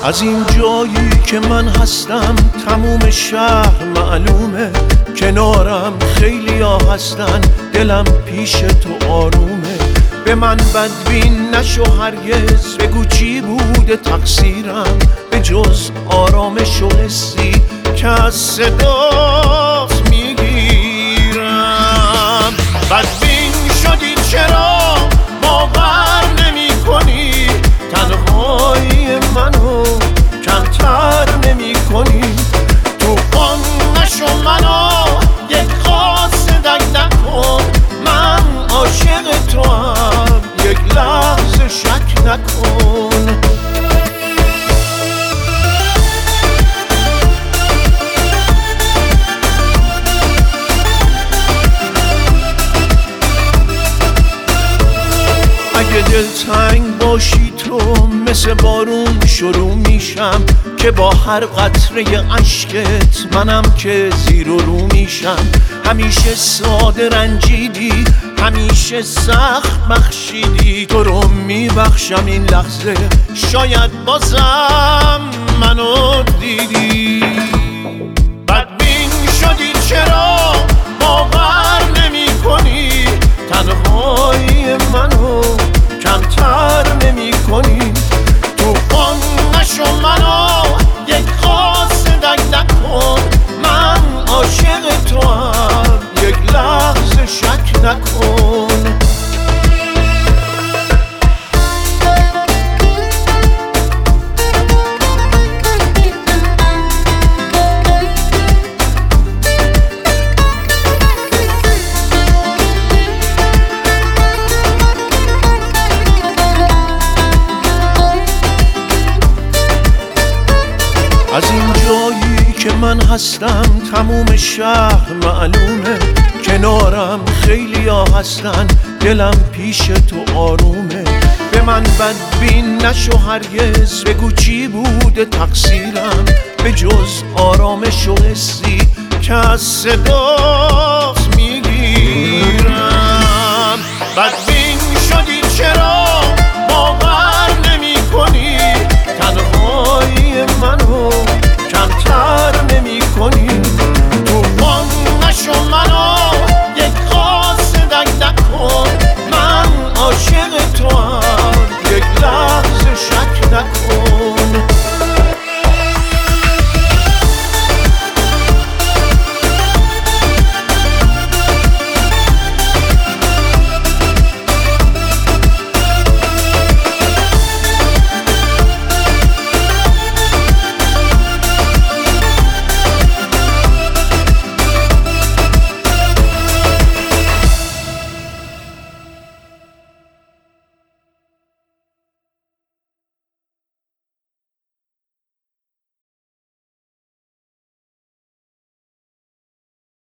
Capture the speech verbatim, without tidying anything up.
از این جایی که من هستم تموم شهر معلومه، کنارم خیلی ها هستن، دلم پیش تو آرومه. به من بدبین نشو هرگز، بگو چی بوده تقصیرم به جز آرامش و حسی که از صدات میگیرم. بدبین شدی چرا باور نمی کنی، تنهایی منو کمتر نمی کنی. توفان نشو منو یک قاصدک نکن، من عاشق تو هم یک لحظه شک نکن. اگه دلتنگ باشی تو مثل بارون شروع میشم، که با هر قطره عشقت منم که زیر و رو میشم. همیشه ساده رنجیدی، همیشه سخت بخشیدی، تو رو میبخشم این لحظه شاید بازم منو دیدی. بدبین شدی چرا باور نمی کنی، تنهایی منو کمتر نمی کنی. توفان نشو منو یک قاصدک نکن، من عاشق تو هم یک لحظه شک نکن. از این جایی که من هستم تموم شهر معلومه، کنارم خیلی ها هستن، دلم پیش تو آرومه. به من بدبین نشو هرگز، بگو چی بوده تقصیرم به جز آرامش و حسی که از صدات میگیرم. بدبین